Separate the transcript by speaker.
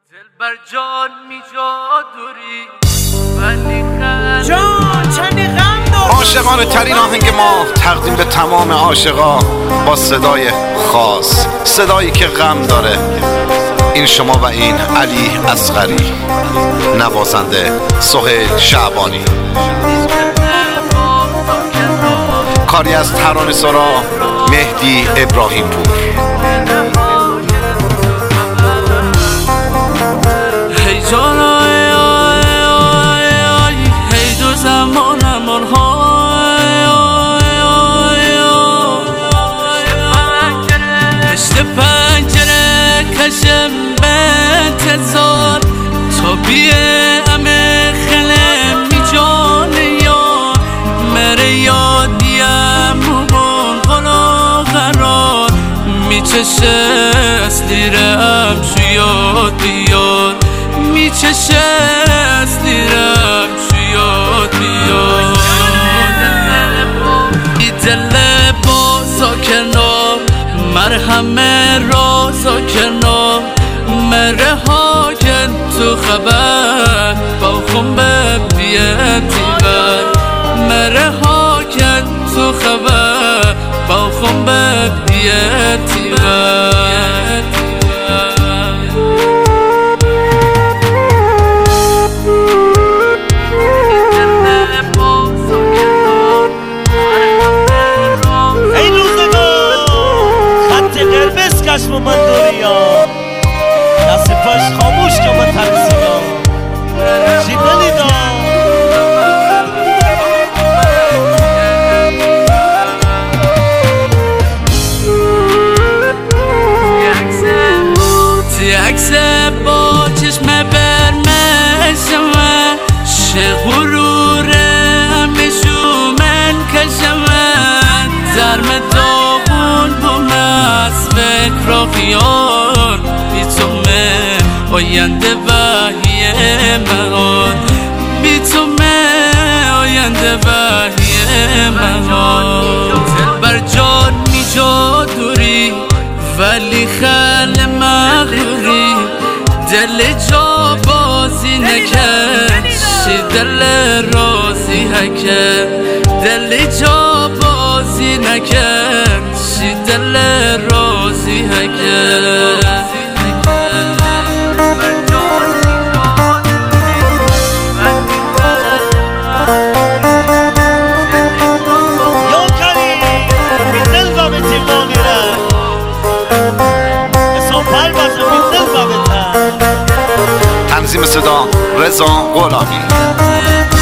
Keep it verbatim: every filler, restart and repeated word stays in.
Speaker 1: دلبر جان می جادوری ولی
Speaker 2: جان چندی غم داری.
Speaker 3: عاشقانه ترین آهنگ ما تقدیم به تمام عاشقا با صدای خاص، صدایی که غم داره. این شما و این علی اصغری، نوازنده سهیل شعبانی، کاری از ترانه سرا مهدی ابراهیم پور.
Speaker 1: هی جان آی آی آی آی هی دو زمان امان های آی آی آی پشت پنجره کشم به انتظار تا بیه امه خلم می جانه یا مره یادیم مبون قلا قرار می چشست دیرم شو یاد بیاد می چشست دیرم شو یاد بیاد ای دل با ساکنم مرحمه را ساکنم مره ها کن تو خبر با خون به بیتی بر مره ها کن تو خبر با خون به بیتی بر
Speaker 2: کشم من دوریا دست پاش خاموش که من ترسینا شیدنی دا
Speaker 1: تی عکسه با چشم برمشمه شه غروره همیشو من کشمه درم داغون بومست فکر و خیال بی تو من آینده وحیه من بی تو من آینده وحیه من دلبر جان می جادوری ولی خل مغروری دل جا بازی نکن شی دل رازی هکن دل جا بازی نکن شی دل رازی هکن
Speaker 3: تنظیم صدا رضا غلامی.